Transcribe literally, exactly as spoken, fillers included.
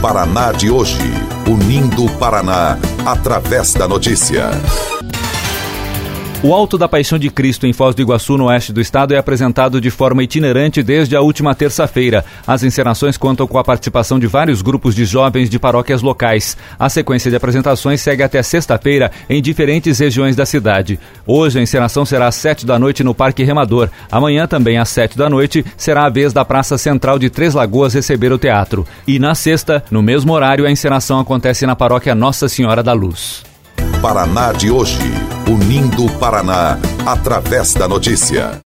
Paraná de hoje, unindo o Paraná através da notícia. O Alto da Paixão de Cristo em Foz do Iguaçu, no oeste do estado, é apresentado de forma itinerante desde a última terça-feira. As encenações contam com a participação de vários grupos de jovens de paróquias locais. A sequência de apresentações segue até sexta-feira em diferentes regiões da cidade. Hoje a encenação será às sete da noite no Parque Remador. Amanhã, também às sete da noite, será a vez da Praça Central de Três Lagoas receber o teatro. E na sexta, no mesmo horário, a encenação acontece na paróquia Nossa Senhora da Luz. Paraná de hoje, unindo o Paraná através da notícia.